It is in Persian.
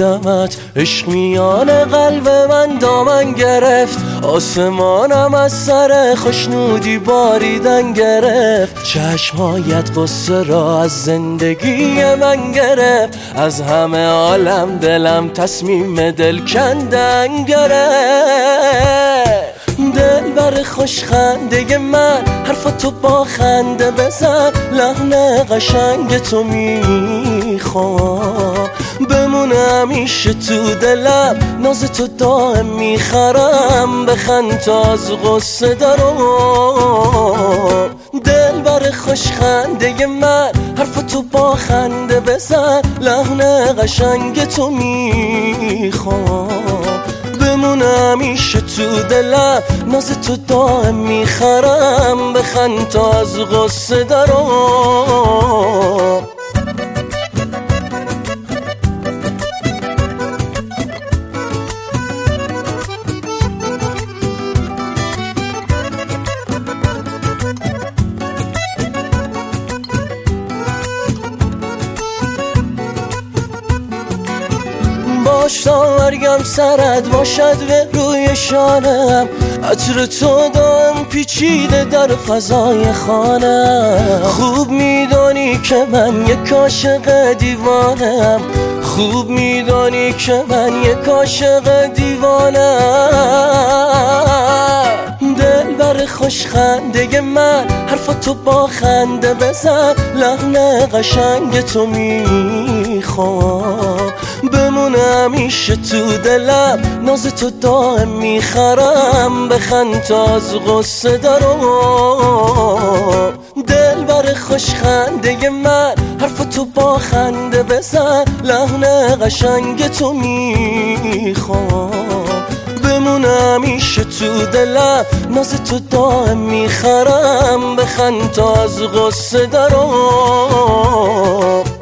دیدمت عشق میان قلب من دامن گرفت، آسمانم از سر خوشنودی باریدن گرفت، چشمهایت قصه را از زندگی من گرفت، از همه عالم دلم تصمیم دل کندن گرفت. دلبر خوش خنده من حرفتو با خنده بزن، لحن قشنگ تو میخوام بمونه همیشه تو دلم، ناز تو دائم میخرم، بخند تا از غصه دارم. دلبر خوش خنده من حرفتو با خنده بزن، لحن قشنگ تو میخوام بمونه همیشه تو دلم، ناز تو دائم میخرم، بخند تا از غصه دارم. باش تا مرگم سرت باشد به روی شانم، عطر تو دام پیچیده در فضای خانم. خوب میدانی که من یک عاشق دیوانم، خوب میدانی که من یک عاشق دیوانم. دلبر خوش خنده من حرفتو با خنده بزن، لحن قشنگ تو میخوام بمونه همیشه تو دلم، ناز تو دائم میخرم، بخند تا از غصه دارم. دلبر خوش خنده من حرفتو با خنده بزن، لحن قشنگ تو میخوام بمونه همیشه تو دلم، ناز تو دائم میخرم، بخند تا از غصه دارم.